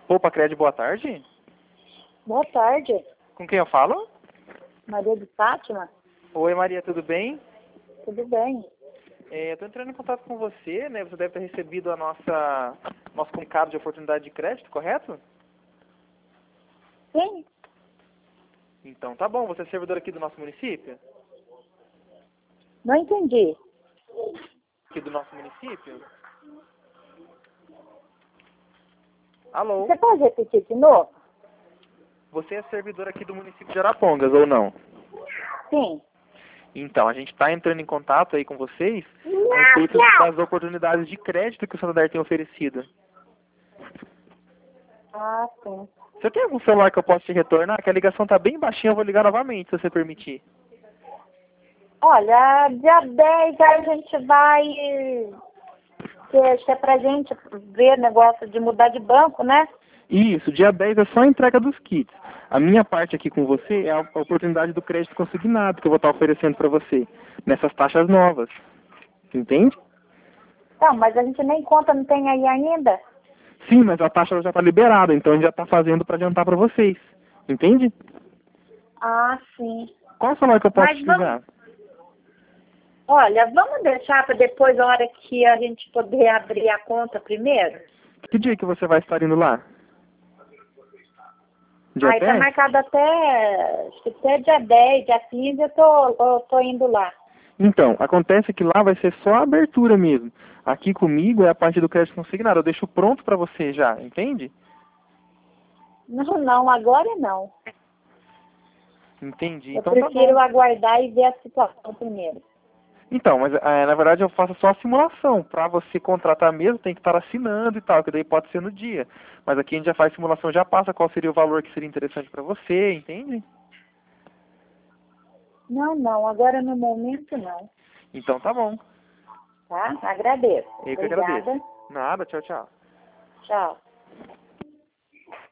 Poupa Cred, boa tarde. Boa tarde, Com quem eu falo? Maria de Fátima. Oi, Maria, tudo bem? Tudo bem? Eu tô entrando em contato com você, né? Você deve ter recebido nosso comunicado de oportunidade de crédito, correto? Sim? Então, tá bom. Você é servidor aqui do nosso município? Não entendi. Aqui do nosso município? Alô? Você pode repetir de novo? Você é servidor aqui do município de Arapongas, ou não? Sim. Então, a gente está entrando em contato aí com vocês a respeito das oportunidades de crédito que o Santander tem oferecido. Ah, sim. Você tem algum celular que eu possa te retornar? Que a ligação está bem baixinha, eu vou ligar novamente, se você permitir. Olha, dia 10 a gente vai... Que acho que é pra gente ver negócio de mudar de banco, né? Isso, dia 10 é só a entrega dos kits. A minha parte aqui com você é a oportunidade do crédito consignado que eu vou estar oferecendo para você, nessas taxas novas. Entende? Não, mas a gente nem conta, não tem aí ainda. Sim, mas a taxa já está liberada, então a gente já está fazendo para adiantar para vocês. Entende? Ah, sim. Qual o celular que eu posso Mas te vamos... ligar? Olha, vamos deixar para depois, a hora que a gente poder abrir a conta primeiro? Que dia que você vai estar indo lá? Dia Aí tá 10? marcado acho que até dia 10, dia 15 eu tô indo lá. Então, acontece que lá vai ser só a abertura mesmo. Aqui comigo é a parte do crédito consignado. Eu deixo pronto para você já, entende? Não, agora não. Entendi. Eu Então tá prefiro bom. aguardar e ver a situação primeiro. Então, mas na verdade eu faço só a simulação. Para você contratar mesmo, tem que estar assinando e tal, que daí pode ser no dia. Mas aqui a gente já faz simulação, já passa qual seria o valor que seria interessante para você, entende? Não, agora no momento não. Então tá bom. Tá? Agradeço. Eu que agradeço. Obrigada. Nada, tchau, tchau. Tchau.